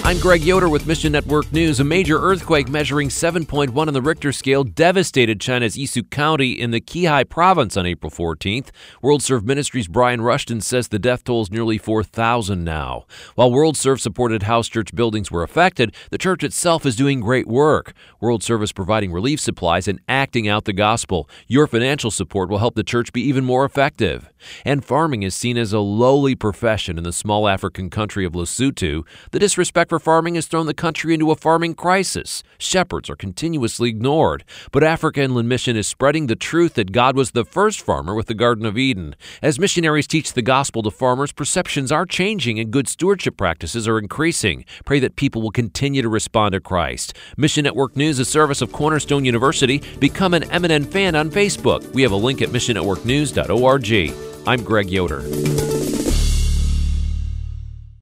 I'm Greg Yoder with Mission Network News. A major earthquake measuring 7.1 on the Richter scale devastated China's Isu County in the Qihai province on April 14th. WorldServe Ministries' Brian Rushton says the death toll is nearly 4,000 now. While WorldServe-supported house church buildings were affected, the church itself is doing great work. WorldServe is providing relief supplies and acting out the gospel. Your financial support will help the church be even more effective. And farming is seen as a lowly profession in the small African country of Lesotho. The disrespect for farming has thrown the country into a farming crisis. Shepherds are continuously ignored. But Africa Inland Mission is spreading the truth that God was the first farmer with the Garden of Eden. As missionaries teach the gospel to farmers, perceptions are changing and good stewardship practices are increasing. Pray that people will continue to respond to Christ. Mission Network News, a service of Cornerstone University. Become an MNN fan on Facebook. We have a link at missionnetworknews.org. I'm Greg Yoder.